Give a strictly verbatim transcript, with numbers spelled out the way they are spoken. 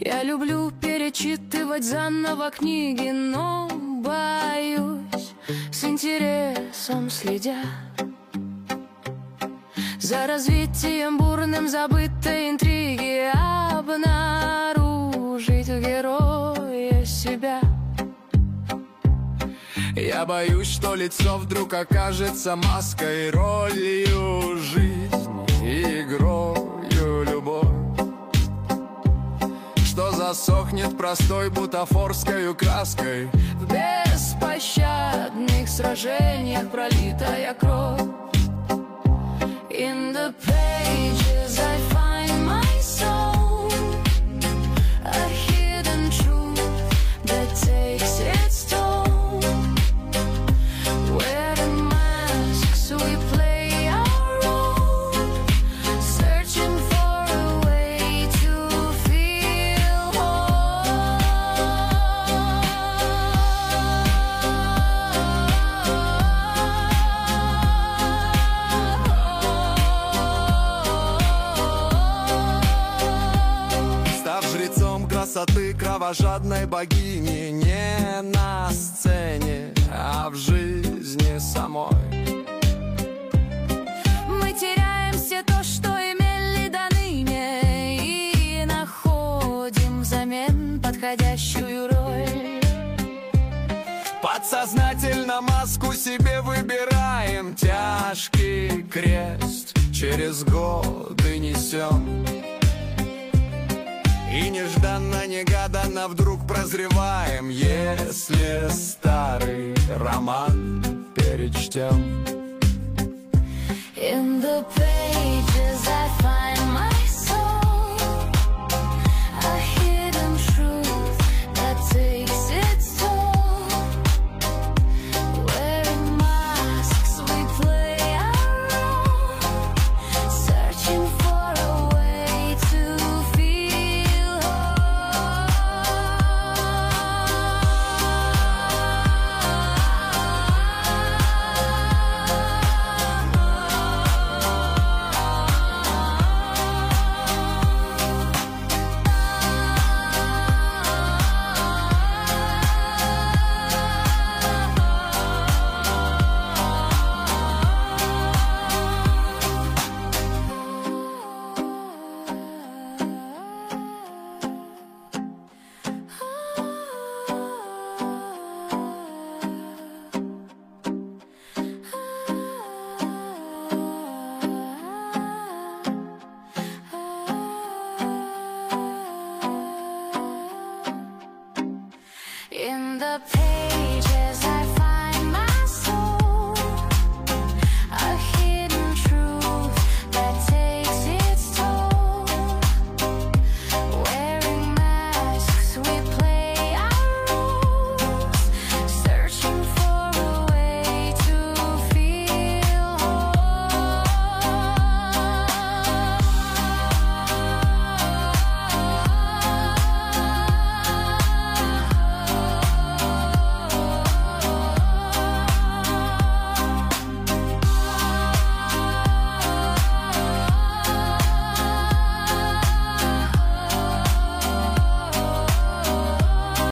Я люблю перечитывать заново книги, но боюсь, с интересом следя за развитием бурным забытой интриги, обнаружить в герое себя. Я боюсь, что лицо вдруг окажется маской, ролью жизнь и игрою любовь, что засохнет простой бутафорской краской. В беспощадных сражениях пролитая кровь. In the pages I find my soul, a hidden truth that takes its toll. Wearing masks we play our role, searching for a way to feel Красоты кровожадной богини не на сцене, а в жизни самой. Мы теряем все то, что имели до ныне, и находим взамен подходящую роль. Подсознательно маску себе выбираем, тяжкий крест через годы несем. И нежданно-негаданно вдруг прозреваем, если старый роман перечтем. In the pages I find my soul, a hidden truth that takes its toll. Wearing masks we play our role, searching for a way to feel in the pages.